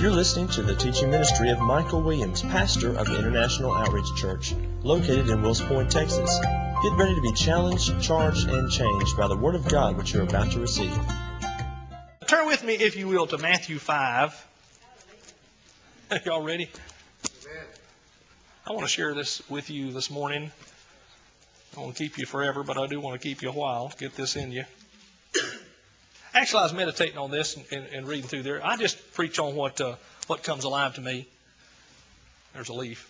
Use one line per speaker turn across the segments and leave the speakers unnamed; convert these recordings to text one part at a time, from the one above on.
You're listening to the teaching ministry of Michael Williams, pastor of International Outreach Church, located in Wills Point, Texas. Get ready to be challenged, charged, and changed by the Word of God which you're about to receive.
Turn with me, if you will, to Matthew 5. Y'all ready? I want to share this with you this morning. I don't want to keep you forever, but I do want to keep you a while. Get this in you. Actually, I was meditating on this and reading through there. I just preach on what comes alive to me. There's a leaf.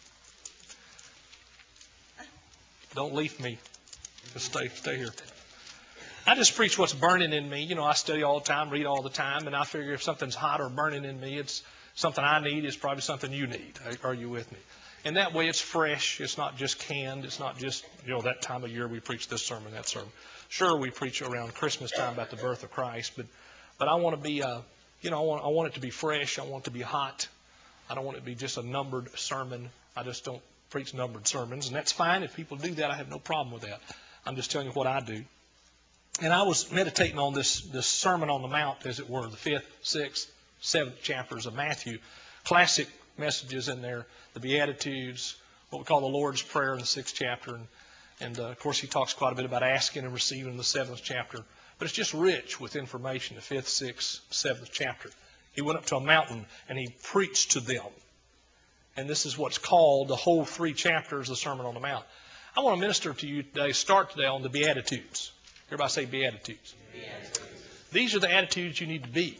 Don't leaf me. Just stay here. I just preach what's burning in me. You know, I study all the time, read all the time, and I figure if something's hot or burning in me, it's something I need. It's probably something you need. Are you with me? And that way it's fresh. It's not just canned. It's not just, that time of year we preach this sermon, that sermon. Sure, we preach around Christmas time about the birth of Christ, but I want to be, I want it to be fresh. I want it to be hot. I don't want it to be just a numbered sermon. I just don't preach numbered sermons, and that's fine. If people do that, I have no problem with that. I'm just telling you what I do. And I was meditating on this Sermon on the Mount, as it were, the 5th, 6th, 7th chapters of Matthew. Classic messages in there, the Beatitudes, what we call the Lord's Prayer in the 6th chapter. And of course, he talks quite a bit about asking and receiving in the 7th chapter. But it's just rich with information, the 5th, 6th, 7th chapter. He went up to a mountain and he preached to them. And this is what's called the whole 3 chapters of the Sermon on the Mount. I want to minister to you today, start today on the Beatitudes. Everybody say Beatitudes. Beatitudes. These are the attitudes you need to be.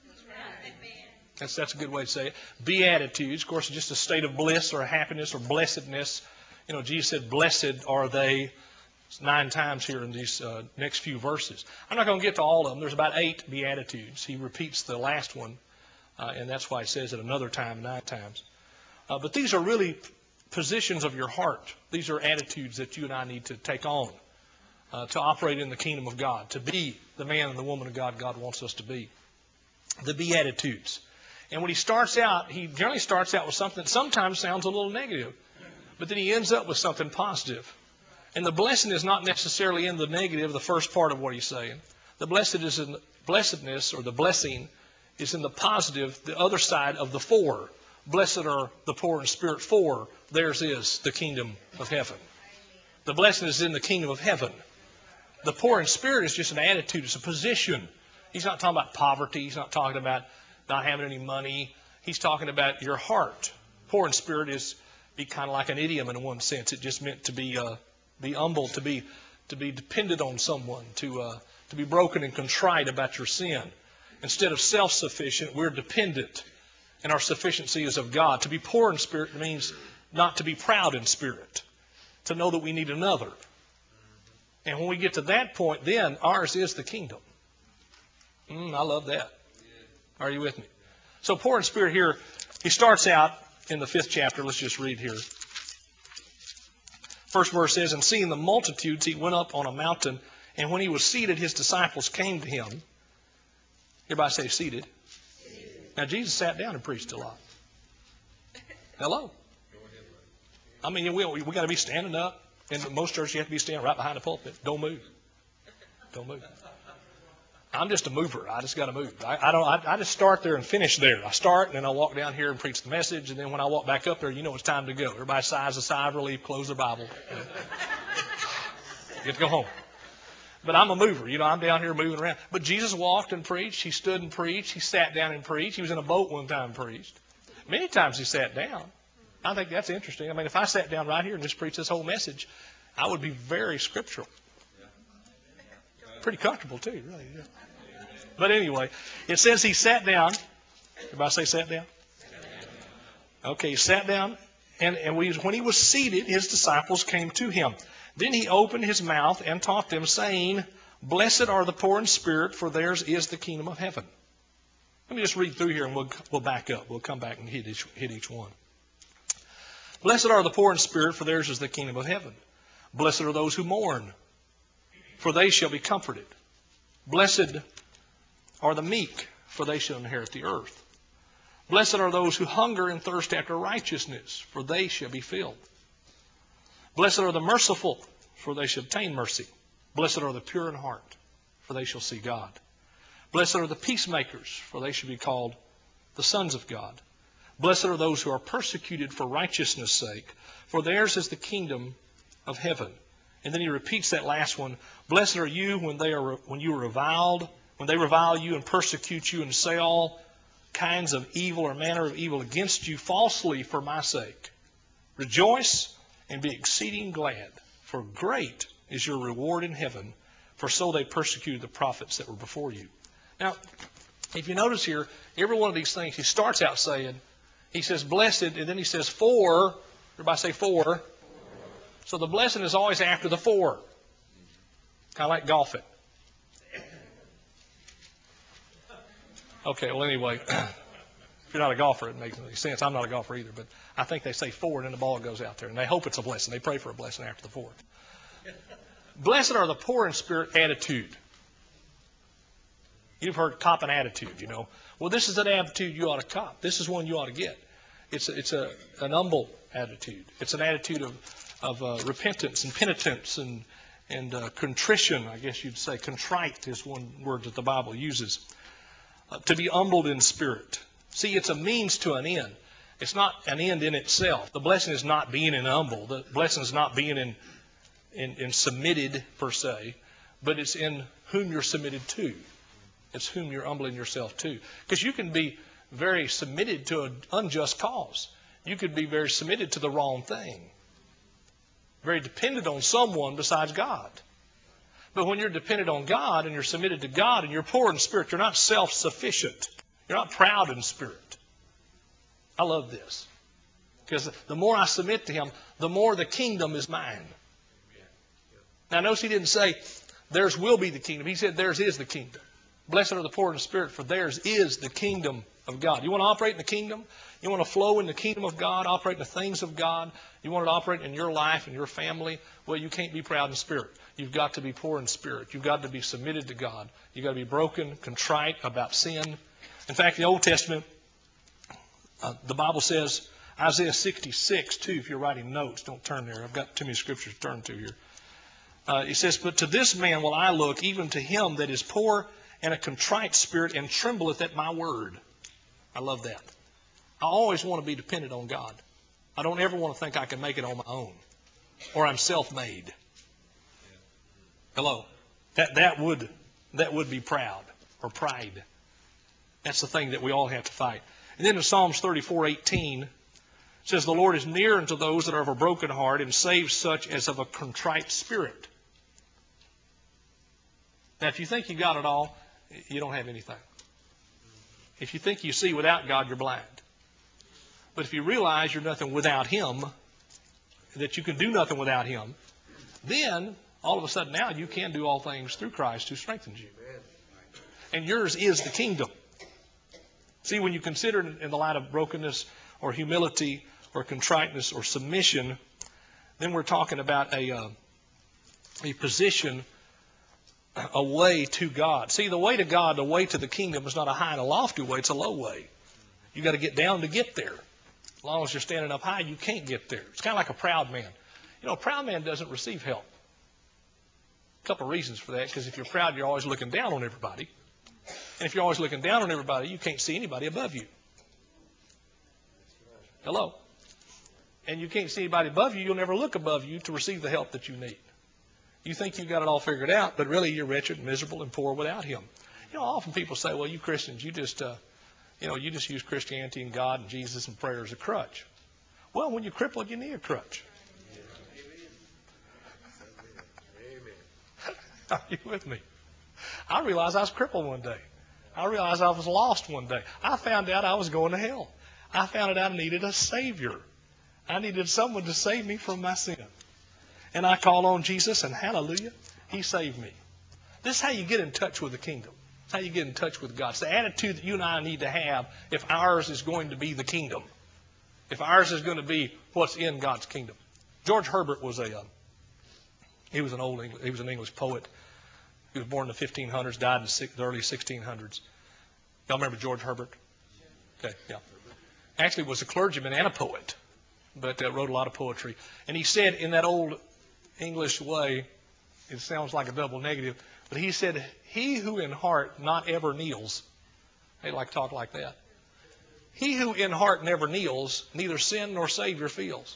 That's a good way to say it. Beatitudes, of course, is just a state of bliss or happiness or blessedness. Jesus said, blessed are they 9 times here in these next few verses. I'm not going to get to all of them. There's about 8 Beatitudes. He repeats the last one, and that's why he says it another time, 9 times. But these are really positions of your heart. These are attitudes that you and I need to take on to operate in the kingdom of God, to be the man and the woman of God God wants us to be. The Beatitudes. And when he starts out, he generally starts out with something that sometimes sounds a little negative, but then he ends up with something positive. And the blessing is not necessarily in the negative, the first part of what he's saying. The blessedness or the blessing is in the positive, the other side of the 4. Blessed are the poor in spirit, for theirs is the kingdom of heaven. The blessing is in the kingdom of heaven. The poor in spirit is just an attitude. It's a position. He's not talking about poverty. He's not talking about not having any money. He's talking about your heart. Poor in spirit is be kind of like an idiom in one sense. It just meant to be humble, to be dependent on someone, to be broken and contrite about your sin. Instead of self-sufficient, we're dependent, and our sufficiency is of God. To be poor in spirit means not to be proud in spirit, to know that we need another. And when we get to that point, then ours is the kingdom. I love that. Are you with me? So poor in spirit here, he starts out in the 5th chapter. Let's just read here. First verse says, and seeing the multitudes, he went up on a mountain, and when he was seated, his disciples came to him. Everybody say seated. Now Jesus sat down and preached a lot. Hello. I mean, we got to be standing up. In most churches, you have to be standing right behind the pulpit. Don't move. Don't move. I'm just a mover. I just got to move. I just start there and finish there. I start, and then I walk down here and preach the message, and then when I walk back up there, it's time to go. Everybody sighs a sigh of relief, close their Bible. Get to go home. But I'm a mover. I'm down here moving around. But Jesus walked and preached. He stood and preached. He sat down and preached. He was in a boat one time and preached. Many times he sat down. I think that's interesting. I mean, if I sat down right here and just preached this whole message, I would be very scriptural. Pretty comfortable too, really. Yeah. But anyway, it says he sat down. Everybody say sat down? Okay, he sat down, and when he was seated, his disciples came to him. Then he opened his mouth and taught them, saying, blessed are the poor in spirit, for theirs is the kingdom of heaven. Let me just read through here, and we'll back up. We'll come back and hit each one. Blessed are the poor in spirit, for theirs is the kingdom of heaven. Blessed are those who mourn, for they shall be comforted. Blessed are the meek, for they shall inherit the earth. Blessed are those who hunger and thirst after righteousness, for they shall be filled. Blessed are the merciful, for they shall obtain mercy. Blessed are the pure in heart, for they shall see God. Blessed are the peacemakers, for they shall be called the sons of God. Blessed are those who are persecuted for righteousness' sake, for theirs is the kingdom of heaven. And then he repeats that last one. Blessed are you when you are reviled, when they revile you and persecute you and say all kinds of evil or manner of evil against you falsely for my sake. Rejoice and be exceeding glad, for great is your reward in heaven, for so they persecuted the prophets that were before you. Now, if you notice here, every one of these things, he starts out saying, he says blessed, and then he says for. Everybody say for. So the blessing is always after the for. Kind of like golfing. Okay, well anyway, if you're not a golfer, it makes any sense. I'm not a golfer either, but I think they say for and then the ball goes out there. And they hope it's a blessing. They pray for a blessing after the for. Blessed are the poor in spirit attitude. You've heard cop an attitude, you know. Well, this is an attitude you ought to cop. This is one you ought to get. It's an humble attitude. It's an attitude of repentance and penitence and contrition, I guess you'd say. Contrite is one word that the Bible uses. To be humbled in spirit. See, it's a means to an end. It's not an end in itself. The blessing is not being in humble. The blessing is not being in submitted per se, but it's in whom you're submitted to. It's whom you're humbling yourself to. Because you can be very submitted to an unjust cause. You could be very submitted to the wrong thing. Very dependent on someone besides God. But when you're dependent on God and you're submitted to God and you're poor in spirit, you're not self-sufficient. You're not proud in spirit. I love this. Because the more I submit to Him, the more the kingdom is mine. Now notice He didn't say, theirs will be the kingdom. He said, theirs is the kingdom. Blessed are the poor in spirit, for theirs is the kingdom of God. You want to operate in the kingdom? You want to flow in the kingdom of God, operate in the things of God? You want to operate in your life and your family? Well, you can't be proud in spirit. You've got to be poor in spirit. You've got to be submitted to God. You've got to be broken, contrite about sin. In fact, the Old Testament, the Bible says, Isaiah 66, too, if you're writing notes, don't turn there. I've got too many scriptures to turn to here. It says, but to this man will I look, even to him that is poor and a contrite spirit, and trembleth at my word. I love that. I always want to be dependent on God. I don't ever want to think I can make it on my own, or I'm self-made. Hello? That would be proud, or pride. That's the thing that we all have to fight. And then in Psalms 34:18, it says, the Lord is near unto those that are of a broken heart, and saves such as of a contrite spirit. Now, if you think you got it all, you don't have anything. If you think you see without God, you're blind. But if you realize you're nothing without Him, that you can do nothing without Him, then all of a sudden now you can do all things through Christ who strengthens you. And yours is the kingdom. See, when you consider it in the light of brokenness or humility or contriteness or submission, then we're talking about a position, a way to God. See, the way to God, the way to the kingdom is not a high and a lofty way, it's a low way. You got to get down to get there. As long as you're standing up high, you can't get there. It's kind of like a proud man. You know, a proud man doesn't receive help. A couple of reasons for that, because if you're proud, you're always looking down on everybody. And if you're always looking down on everybody, you can't see anybody above you. Hello? And you can't see anybody above you, you'll never look above you to receive the help that you need. You think you've got it all figured out, but really you're wretched, miserable, and poor without Him. You know, often people say, well, you Christians, you just use Christianity and God and Jesus and prayer as a crutch. Well, when you're crippled, you need a crutch. Are you with me? I realized I was crippled one day. I realized I was lost one day. I found out I was going to hell. I found out I needed a Savior. I needed someone to save me from my sin. And I called on Jesus, and hallelujah, He saved me. This is how you get in touch with the kingdom. It's how you get in touch with God. It's the attitude that you and I need to have if ours is going to be the kingdom. If ours is going to be what's in God's kingdom. George Herbert was an English poet. He was born in the 1500s, died in the early 1600s. Y'all remember George Herbert? Okay, yeah. Actually was a clergyman and a poet, but wrote a lot of poetry. And he said in that old English way, it sounds like a double negative, but he said, he who in heart not ever kneels. They like talk like that. He who in heart never kneels, neither sin nor Savior feels.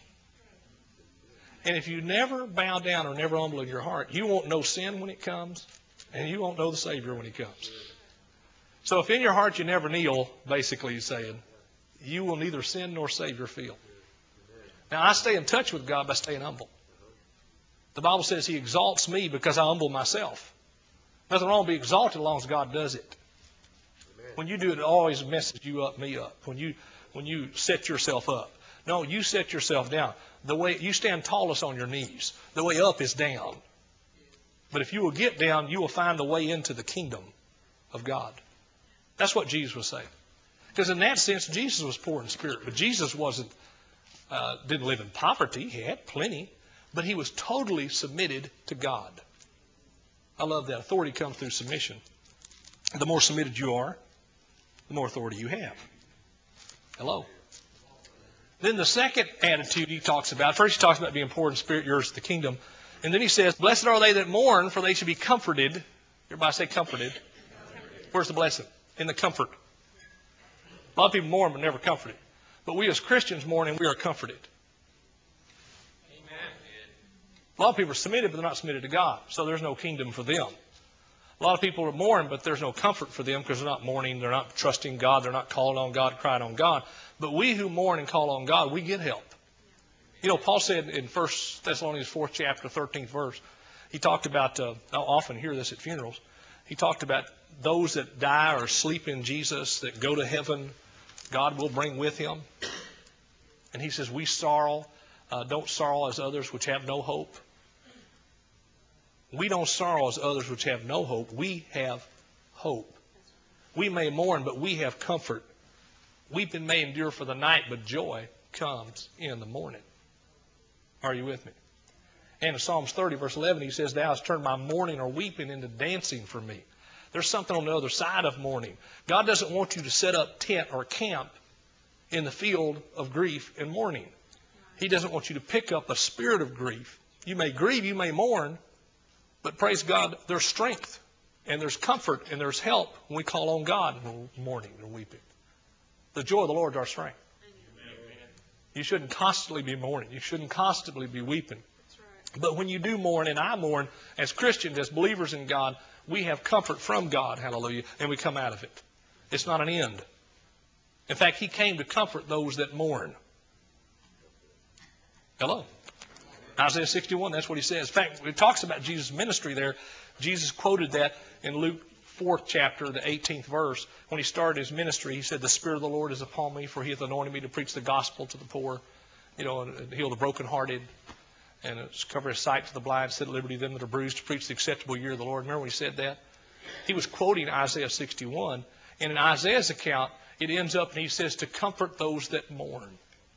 And if you never bow down or never humble in your heart, you won't know sin when it comes, and you won't know the Savior when He comes. So if in your heart you never kneel, basically He's saying, you will neither sin nor Savior feel. Now, I stay in touch with God by staying humble. The Bible says He exalts me because I humble myself. Nothing wrong with being exalted as long as God does it. When you do it, it always messes you up, me up. When you set yourself up. No, you set yourself down. The way you stand tallest on your knees. The way up is down. But if you will get down, you will find the way into the kingdom of God. That's what Jesus was saying. Because in that sense, Jesus was poor in spirit. But Jesus didn't live in poverty. He had plenty. But He was totally submitted to God. I love that. Authority comes through submission. The more submitted you are, the more authority you have. Hello. Then the second attitude He talks about, first He talks about being poor in spirit, yours is the kingdom. And then He says, blessed are they that mourn, for they shall be comforted. Everybody say comforted. Where's the blessing? In the comfort. A lot of people mourn but never comforted. But we as Christians mourn and we are comforted. Amen. A lot of people are submitted, but they're not submitted to God. So there's no kingdom for them. A lot of people are mourning, but there's no comfort for them because they're not mourning, they're not trusting God, they're not calling on God, crying on God. But we who mourn and call on God, we get help. You know, Paul said in 1 Thessalonians 4th chapter, 13th verse, he talked about, I often hear this at funerals, he talked about those that die or sleep in Jesus, that go to heaven, God will bring with Him. And he says, we don't sorrow as others which have no hope. We don't sorrow as others which have no hope. We have hope. We may mourn, but we have comfort. Weeping may endure for the night, but joy comes in the morning. Are you with me? And in Psalms 30, verse 11, he says, thou hast turned my mourning or weeping into dancing for me. There's something on the other side of mourning. God doesn't want you to set up tent or camp in the field of grief and mourning. He doesn't want you to pick up a spirit of grief. You may grieve, you may mourn, but praise God, there's strength and there's comfort and there's help when we call on God in mourning or weeping. The joy of the Lord is our strength. Amen. You shouldn't constantly be mourning. You shouldn't constantly be weeping. Right. But when you do mourn, and I mourn, as Christians, as believers in God, we have comfort from God, hallelujah, and we come out of it. It's not an end. In fact, He came to comfort those that mourn. Hello. Isaiah 61, that's what He says. In fact, it talks about Jesus' ministry there. Jesus quoted that in Luke 4th chapter, the 18th verse. When He started His ministry, He said, the Spirit of the Lord is upon me, for He hath anointed me to preach the gospel to the poor, and heal the brokenhearted, and cover His sight to the blind, set at liberty them that are bruised, to preach the acceptable year of the Lord. Remember when He said that? He was quoting Isaiah 61. And in Isaiah's account, it ends up, and he says, to comfort those that mourn.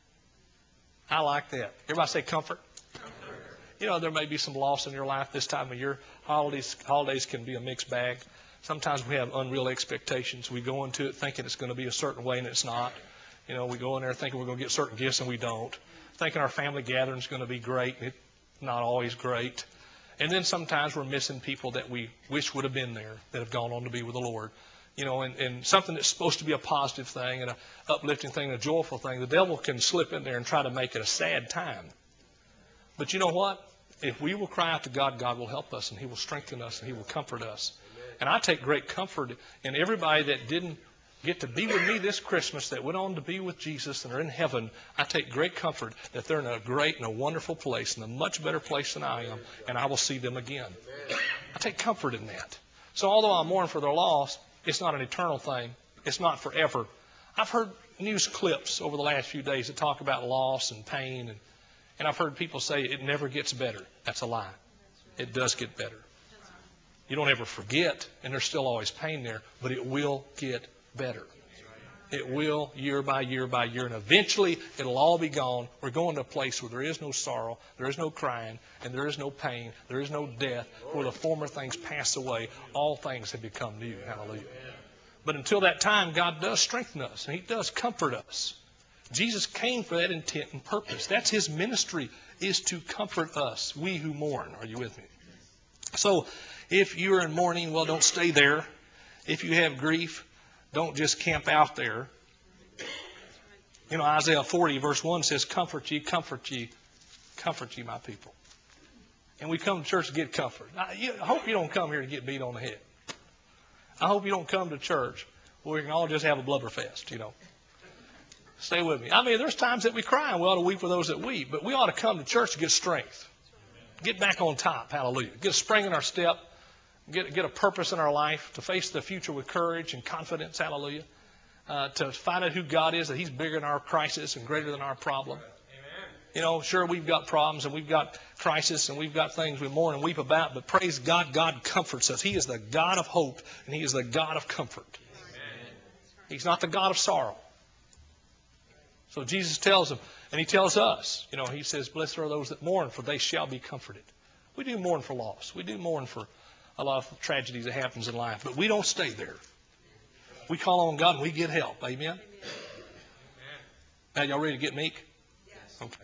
I like that. Everybody say comfort. You know, there may be some loss in your life this time of year. Holidays can be a mixed bag. Sometimes we have unreal expectations. We go into it thinking it's going to be a certain way, and it's not. You know, we go in there thinking we're going to get certain gifts, and we don't. Thinking our family gathering is going to be great, and it's not always great. And then sometimes we're missing people that we wish would have been there, that have gone on to be with the Lord. You know, and something that's supposed to be a positive thing and an uplifting thing, a joyful thing, the devil can slip in there and try to make it a sad time. But you know what? If we will cry out to God, God will help us, and He will strengthen us, and He will comfort us. And I take great comfort in everybody that didn't get to be with me this Christmas, that went on to be with Jesus and are in heaven. I take great comfort that they're in a great and a wonderful place, and a much better place than I am, and I will see them again. I take comfort in that. So although I mourn for their loss, it's not an eternal thing. It's not forever. I've heard news clips over the last few days that talk about loss and pain, and I've heard people say it never gets better. That's a lie. It does get better. You don't ever forget, and there's still always pain there, but it will get better. It will, year by year by year, and eventually it'll all be gone. We're going to a place where there is no sorrow, there is no crying, and there is no pain, there is no death. Where the former things pass away, all things have become new. Hallelujah. But until that time, God does strengthen us, and He does comfort us. Jesus came for that intent and purpose. That's His ministry, is to comfort us, we who mourn. Are you with me? So, if you're in mourning, well, don't stay there. If you have grief, don't just camp out there. You know, Isaiah 40 verse 1 says, comfort ye, my people. And we come to church to get comfort. I hope you don't come here to get beat on the head. I hope you don't come to church where we can all just have a blubber fest, you know. Stay with me. I mean, there's times that we cry and we ought to weep for those that weep, but we ought to come to church to get strength. Get back on top, hallelujah. Get a spring in our step. Get a purpose in our life to face the future with courage and confidence, hallelujah. To find out who God is, that He's bigger than our crisis and greater than our problem. You know, sure, we've got problems and we've got crisis and we've got things we mourn and weep about, but praise God, God comforts us. He is the God of hope and He is the God of comfort. He's not the God of sorrow. So Jesus tells them, and He tells us, you know, He says, blessed are those that mourn, for they shall be comforted. We do mourn for loss. We do mourn for a lot of tragedies that happens in life, but we don't stay there. We call on God and we get help. Amen? Now, y'all ready to get meek? Okay.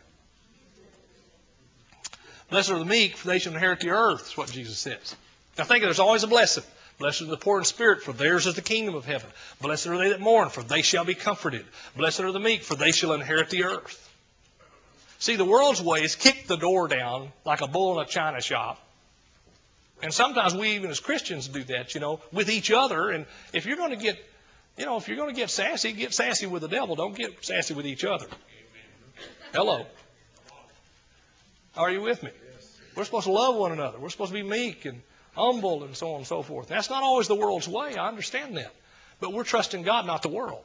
Blessed are the meek, for they shall inherit the earth, is what Jesus says. Now think there's always a blessing. Blessed are the poor in spirit, for theirs is the kingdom of heaven. Blessed are they that mourn, for they shall be comforted. Blessed are the meek, for they shall inherit the earth. See, the world's way is kick the door down like a bull in a china shop. And sometimes we even as Christians do that, you know, with each other. And if you're going to get, you know, if you're going to get sassy with the devil. Don't get sassy with each other. Hello. Are you with me? We're supposed to love one another. We're supposed to be meek and humble and so on and so forth. That's not always the world's way. I understand that. But we're trusting God, not the world.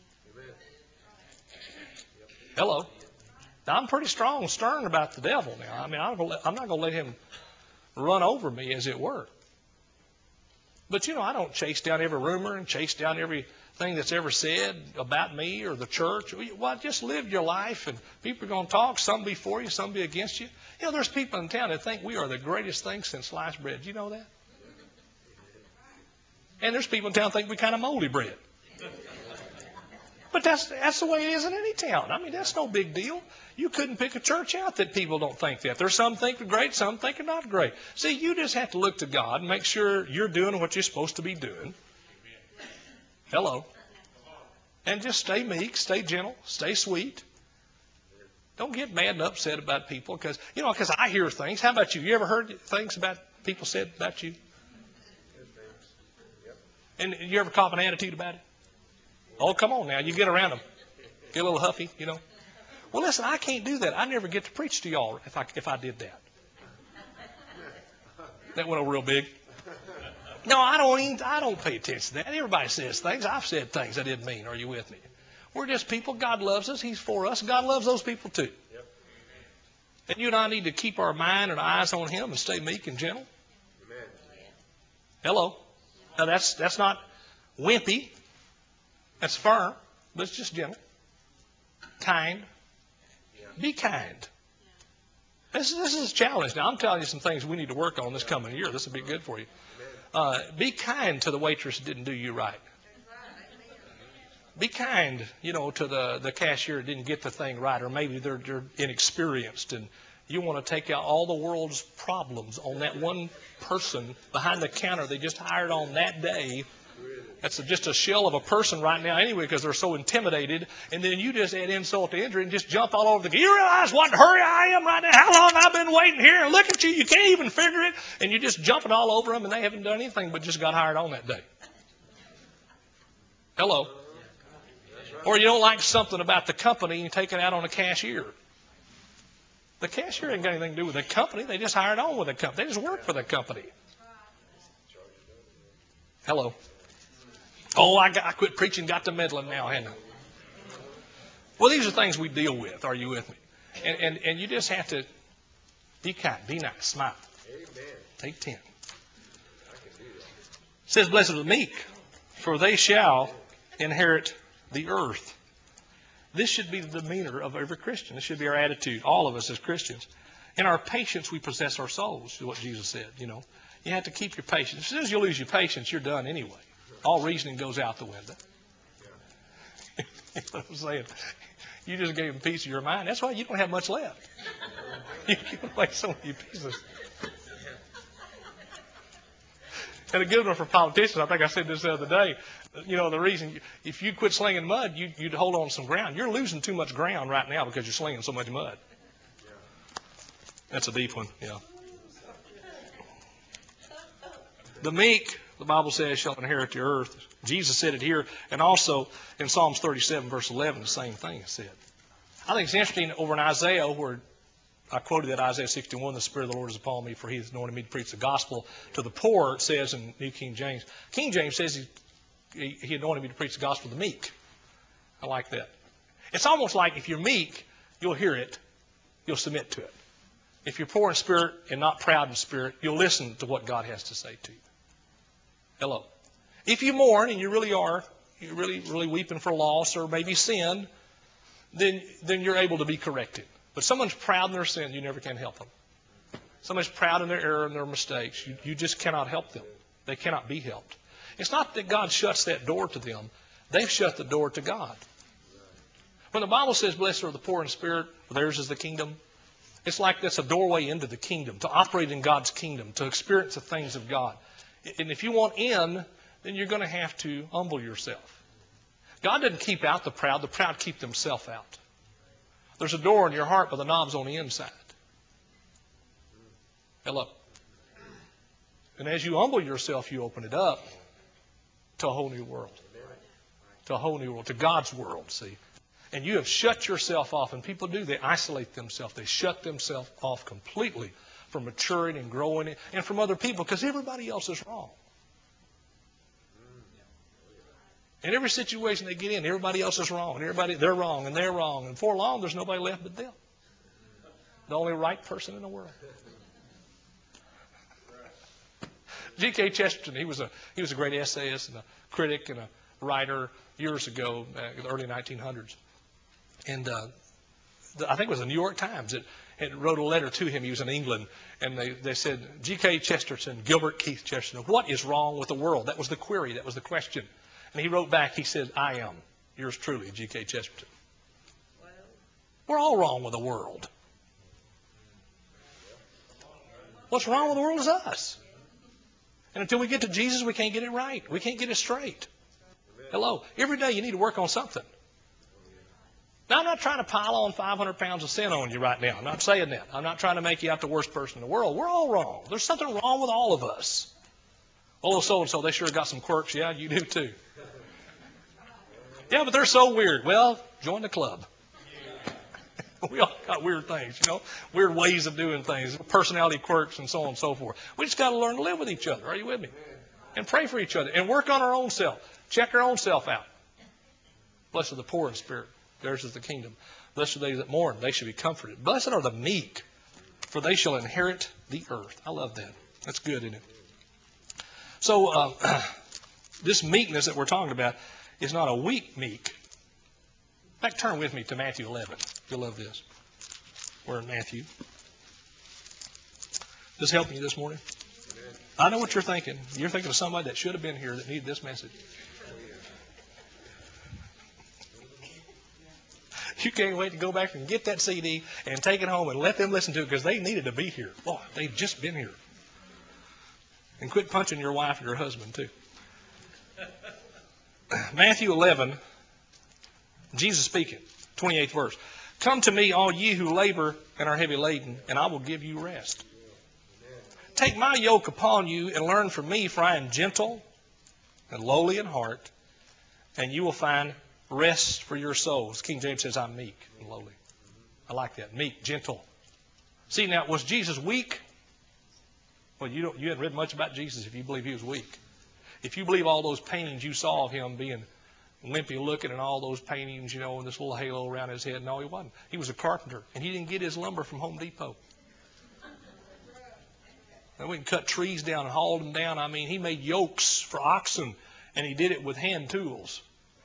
Hello. Now, I'm pretty strong and stern about the devil now. I mean, I'm not going to let him run over me, as it were. But, you know, I don't chase down every rumor and chase down everything that's ever said about me or the church. Well, just live your life, and people are going to talk. Some be for you, some be against you. You know, there's people in town that think we are the greatest thing since sliced bread. Do you know that? And there's people in town that think we kind of moldy bread. But that's the way it is in any town. I mean, that's no big deal. You couldn't pick a church out that people don't think that. There's some think are great, some think are not great. See, you just have to look to God and make sure you're doing what you're supposed to be doing. Hello. And just stay meek, stay gentle, stay sweet. Don't get mad and upset about people because I hear things. How about you? You ever heard things about people said about you? And you ever cop an attitude about it? Oh, come on now. You get around them. Get a little huffy, you know. Well, listen, I can't do that. I never get to preach to y'all if I did that. That went over real big. No, I don't pay attention to that. Everybody says things. I've said things I didn't mean. Are you with me? We're just people. God loves us. He's for us. God loves those people too. And you and I need to keep our mind and eyes on Him and stay meek and gentle. Amen. Hello. Now that's not wimpy. That's firm, but it's just gentle. Kind. Be kind. This is a challenge. Now, I'm telling you some things we need to work on this coming year. This will be good for you. Be kind to the waitress that didn't do you right. Be kind, you know, to the cashier that didn't get the thing right, or maybe they're inexperienced, and you want to take out all the world's problems on that one person behind the counter they just hired on that day. That's just a shell of a person right now anyway because they're so intimidated. And then you just add insult to injury and just jump all over the... You realize what hurry I am right now? How long I've been waiting here? And look at you. You can't even figure it. And you're just jumping all over them and they haven't done anything but just got hired on that day. Hello. Or you don't like something about the company and you take it out on the cashier. The cashier ain't got anything to do with the company. They just hired on with the company. They just work for the company. Hello. Oh, I quit preaching, got to meddling now, hadn't I? Well, these are things we deal with. Are you with me? And you just have to be kind, be nice, smile. Amen. Take 10. It says, blessed are the meek, for they shall inherit the earth. This should be the demeanor of every Christian. This should be our attitude, all of us as Christians. In our patience, we possess our souls, is what Jesus said, you know. You have to keep your patience. As soon as you lose your patience, you're done anyway. All reasoning goes out the window. You know what I'm saying? You just gave a piece of your mind. That's why you don't have much left. You give away so many pieces. And a good one for politicians, I think I said this the other day. You know, the reason, if you quit slinging mud, you'd hold on to some ground. You're losing too much ground right now because you're slinging so much mud. That's a deep one, yeah. The meek, the Bible says, shall inherit the earth. Jesus said it here, and also in Psalms 37, verse 11, the same thing is said. I think it's interesting over in Isaiah, where I quoted that Isaiah 61, the Spirit of the Lord is upon me, for he has anointed me to preach the gospel to the poor, it says in New King James. King James says he anointed me to preach the gospel to the meek. I like that. It's almost like if you're meek, you'll hear it, you'll submit to it. If you're poor in spirit and not proud in spirit, you'll listen to what God has to say to you. Hello. If you mourn, and you really are, you're really weeping for loss or maybe sin, then you're able to be corrected. But someone's proud in their sin, you never can help them. Somebody's proud in their error and their mistakes, you just cannot help them. They cannot be helped. It's not that God shuts that door to them. They've shut the door to God. When the Bible says, blessed are the poor in spirit, for theirs is the kingdom, it's like that's a doorway into the kingdom, to operate in God's kingdom, to experience the things of God. And if you want in, then you're going to have to humble yourself. God doesn't keep out the proud keep themselves out. There's a door in your heart, but the knob's on the inside. Hello. And as you humble yourself, you open it up to a whole new world. To a whole new world, to God's world, see. And you have shut yourself off, and people do, they isolate themselves. They shut themselves off completely from maturing and growing and from other people because everybody else is wrong. In every situation they get in, everybody else is wrong. And they're wrong and they're wrong. And before long, there's nobody left but them. The only right person in the world. G.K. Chesterton, he was a great essayist and a critic and a writer years ago, in the early 1900s. And I think it was the New York Times that wrote a letter to him. He was in England. And they said, G.K. Chesterton, Gilbert Keith Chesterton, what is wrong with the world? That was the query. That was the question. And he wrote back, he said, I am. Yours truly, G.K. Chesterton. We're all wrong with the world. What's wrong with the world is us. And until we get to Jesus, we can't get it right. We can't get it straight. Hello. Every day you need to work on something. Now, I'm not trying to pile on 500 pounds of sin on you right now. I'm not saying that. I'm not trying to make you out the worst person in the world. We're all wrong. There's something wrong with all of us. Oh, so-and-so, they sure got some quirks. Yeah, you do too. Yeah, but they're so weird. Well, join the club. We all got weird things, weird ways of doing things, personality quirks and so on and so forth. We just got to learn to live with each other. Are you with me? And pray for each other and work on our own self. Check our own self out. Blessed are the poor in spirit. Theirs is the kingdom. Blessed are they that mourn. They shall be comforted. Blessed are the meek, for they shall inherit the earth. I love that. That's good, isn't it? So this meekness that we're talking about is not a weak meek. In fact, turn with me to Matthew 11. You'll love this. We're in Matthew. This helping you this morning? I know what you're thinking. You're thinking of somebody that should have been here that needed this message. You can't wait to go back and get that CD and take it home and let them listen to it because they needed to be here. Boy, they've just been here. And quit punching your wife and your husband, too. Matthew 11, Jesus speaking, 28th verse. Come to me, all ye who labor and are heavy laden, and I will give you rest. Take my yoke upon you and learn from me, for I am gentle and lowly in heart, and you will find rest for your souls. King James says, I'm meek and lowly. I like that. Meek, gentle. See, now, was Jesus weak? Well, you hadn't read much about Jesus if you believe he was weak. If you believe all those paintings you saw of him being limpy looking and all those paintings, and this little halo around his head, no, he wasn't. He was a carpenter, and he didn't get his lumber from Home Depot. And we can cut trees down and haul them down. I mean, he made yokes for oxen, and he did it with hand tools.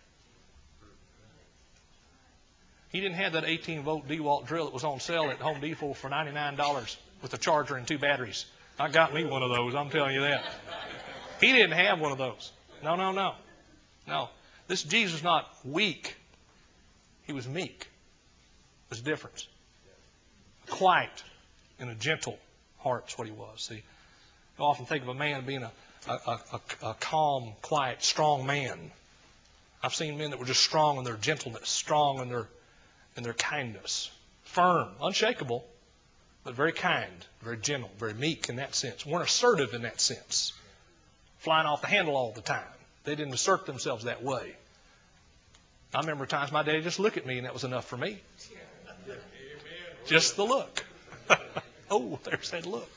He didn't have that 18-volt DeWalt drill that was on sale at Home Depot for $99 with a charger and 2 batteries. I got me one of those, I'm telling you that. He didn't have one of those. No. This Jesus was not weak. He was meek. There's a difference. Quiet and a gentle heart is what he was. See, I often think of a man being a a calm, quiet, strong man. I've seen men that were just strong in their gentleness, strong in their kindness, firm, unshakable, but very kind, very gentle, very meek in that sense. Weren't assertive in that sense, flying off the handle all the time. They didn't assert themselves that way. I remember times my dad just looked at me and that was enough for me. Just the look. Oh, there's that look.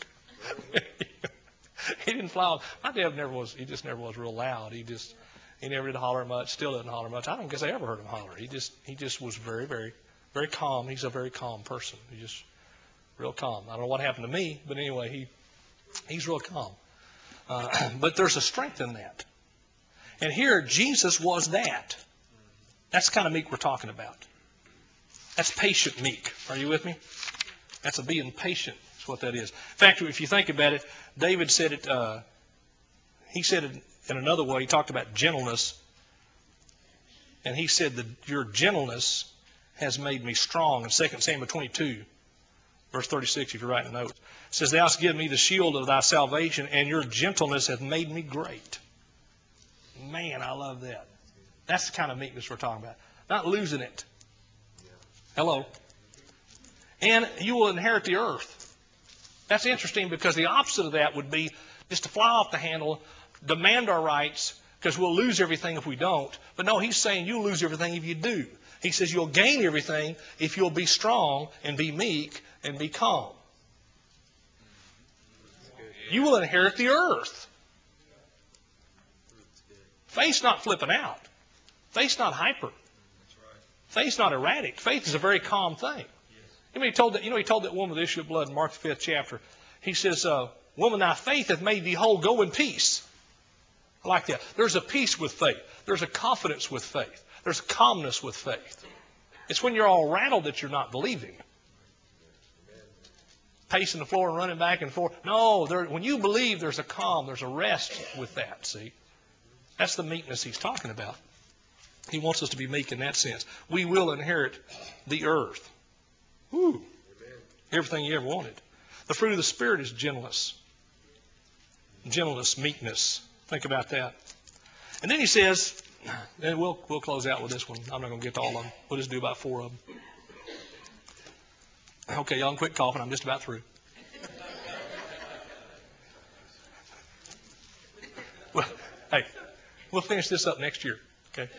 He didn't fly off. My dad he just never was real loud. He never did holler much, still doesn't holler much. I don't guess I ever heard him holler. He just was very, very, very calm. He's a very calm person. He's just real calm. I don't know what happened to me, but anyway, he's real calm. But there's a strength in that. And here, Jesus was that. That's the kind of meek we're talking about. That's patient meek. Are you with me? That's a being patient. That's what that is. In fact, if you think about it, David said it, he said it in another way. He talked about gentleness. And he said that your gentleness has made me strong. In 2 Samuel 22, verse 36, if you're writing a note, it says, Thou hast given me the shield of thy salvation, and your gentleness hath made me great. Man, I love that. That's the kind of meekness we're talking about. Not losing it. Hello. And you will inherit the earth. That's interesting because the opposite of that would be just to fly off the handle, demand our rights, because we'll lose everything if we don't. But no, he's saying you'll lose everything if you do. He says you'll gain everything if you'll be strong and be meek and be calm. You will inherit the earth. Faith's not flipping out. Faith's not hyper. Faith's not erratic. Faith is a very calm thing. He told that woman with the issue of blood in Mark the 5th chapter. He says, Woman, thy faith hath made thee whole. Go in peace. I like that. There's a peace with faith. There's a confidence with faith. There's a calmness with faith. It's when you're all rattled that you're not believing. Pacing the floor and running back and forth. No, when you believe, there's a calm, there's a rest with that, see? That's the meekness he's talking about. He wants us to be meek in that sense. We will inherit the earth. Woo. Everything you ever wanted. The fruit of the Spirit is gentleness. Gentleness, meekness. Think about that. And then he says, and we'll close out with this one. I'm not going to get to all of them. We'll just do about 4 of them. Okay, y'all can quit coughing. I'm just about through. Well, hey, we'll finish this up next year. Okay.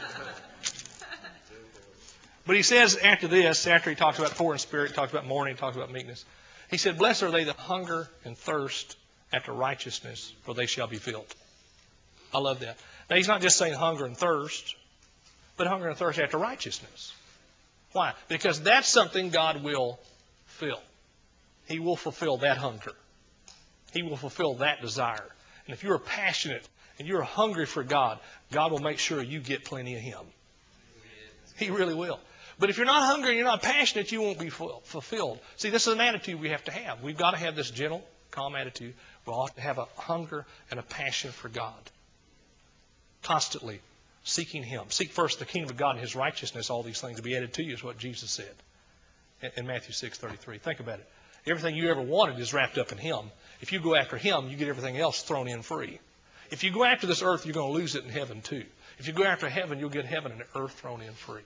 But he says after this, after he talks about poor in spirit, he talks about mourning, he talks about meekness. He said, Blessed are they that hunger and thirst after righteousness, for they shall be filled. I love that. Now, he's not just saying hunger and thirst, but hunger and thirst after righteousness. Why? Because that's something God will fill. He will fulfill that hunger. He will fulfill that desire. And if you're passionate and you're hungry for God, God will make sure you get plenty of Him. He really will. But if you're not hungry and you're not passionate, you won't be fulfilled. See, this is an attitude we have to have. We've got to have this gentle, calm attitude. We ought to have a hunger and a passion for God. Constantly seeking Him. Seek first the kingdom of God and His righteousness. All these things will be added to you is what Jesus said in Matthew 6:33. Think about it. Everything you ever wanted is wrapped up in Him. If you go after Him, you get everything else thrown in free. If you go after this earth, you're going to lose it in heaven too. If you go after heaven, you'll get heaven and the earth thrown in free.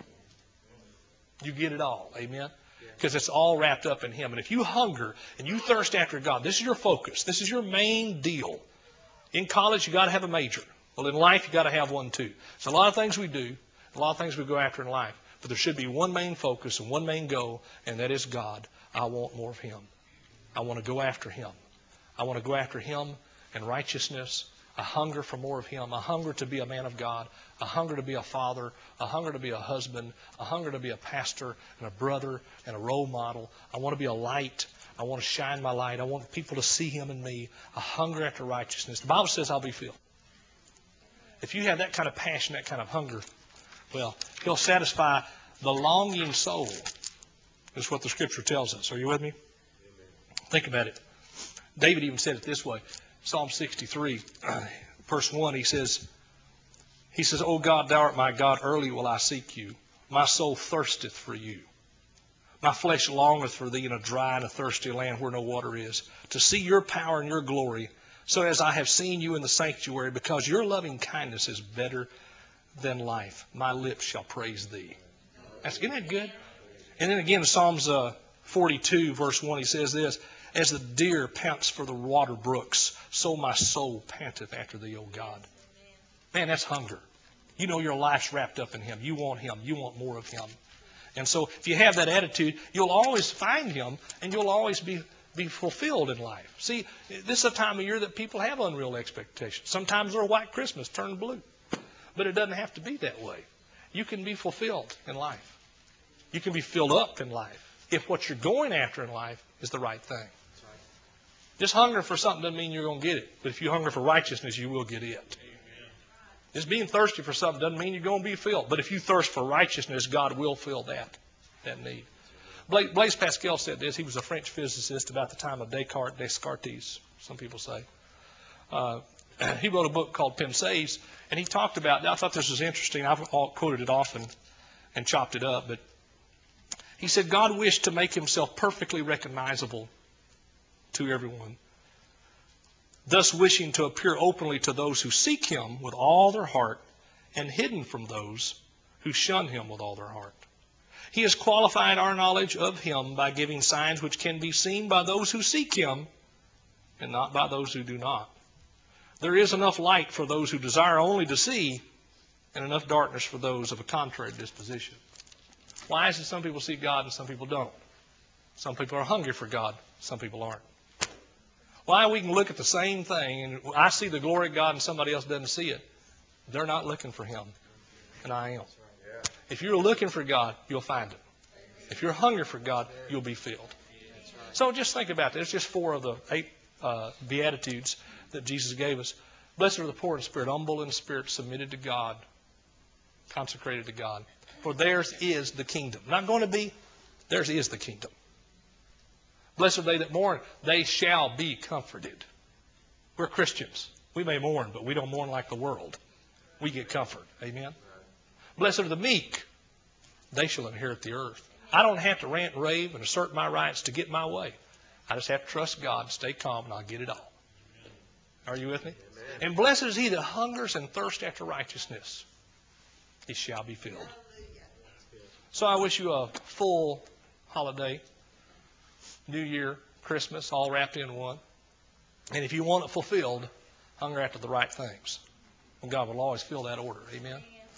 You get it all. Amen? Because it's all wrapped up in Him. And if you hunger and you thirst after God, this is your focus. This is your main deal. In college, you got to have a major. Well, in life, you got to have one too. So a lot of things we do, a lot of things we go after in life. But there should be one main focus and one main goal, and that is God. I want more of Him. I want to go after Him. I want to go after Him and righteousness, a hunger for more of Him, a hunger to be a man of God, a hunger to be a father, a hunger to be a husband, a hunger to be a pastor and a brother and a role model. I want to be a light. I want to shine my light. I want people to see Him in me, a hunger after righteousness. The Bible says I'll be filled. If you have that kind of passion, that kind of hunger, well, He'll satisfy the longing soul. That's what the Scripture tells us. Are you with me? Think about it. David even said it this way. Psalm 63, verse 1, he says, O God, thou art my God, early will I seek you. My soul thirsteth for you. My flesh longeth for thee in a dry and a thirsty land where no water is, to see your power and your glory, so as I have seen you in the sanctuary, because your loving kindness is better than life. My lips shall praise thee. Isn't that good? And then again, Psalms 42, verse 1, he says this, as the deer pants for the water brooks, so my soul panteth after thee, O God. Man, that's hunger. You know your life's wrapped up in Him. You want Him. You want more of Him. And so if you have that attitude, you'll always find Him, and you'll always be fulfilled in life. See, this is a time of year that people have unreal expectations. Sometimes their white Christmas turn blue. But it doesn't have to be that way. You can be fulfilled in life. You can be filled up in life if what you're going after in life is the right thing. Just hunger for something doesn't mean you're going to get it. But if you hunger for righteousness, you will get it. Just being thirsty for something doesn't mean you're going to be filled. But if you thirst for righteousness, God will fill that need. Blaise Pascal said this. He was a French physicist about the time of Descartes, some people say. He wrote a book called Pensées, and he talked about, I thought this was interesting. I've quoted it often and chopped it up, but he said God wished to make Himself perfectly recognizable to everyone, thus wishing to appear openly to those who seek Him with all their heart and hidden from those who shun Him with all their heart. He has qualified our knowledge of Him by giving signs which can be seen by those who seek Him and not by those who do not. There is enough light for those who desire only to see and enough darkness for those of a contrary disposition. Why is it some people seek God and some people don't? Some people are hungry for God, some people aren't. Why we can look at the same thing and I see the glory of God and somebody else doesn't see it. They're not looking for Him, and I am. If you're looking for God, you'll find Him. If you're hungry for God, you'll be filled. So just think about that. It's just 4 of the 8 Beatitudes that Jesus gave us. Blessed are the poor in spirit, humble in spirit, submitted to God, consecrated to God. For theirs is the kingdom. Not going to be, theirs is the kingdom. Blessed are they that mourn, they shall be comforted. We're Christians. We may mourn, but we don't mourn like the world. We get comfort. Amen? Blessed are the meek, they shall inherit the earth. I don't have to rant and rave and assert my rights to get my way. I just have to trust God, stay calm, and I'll get it all. Are you with me? Amen. And blessed is he that hungers and thirsts after righteousness. He shall be filled. So I wish you a full holiday, New Year, Christmas, all wrapped in one. And if you want it fulfilled, hunger after the right things. And God will always fill that order. Amen.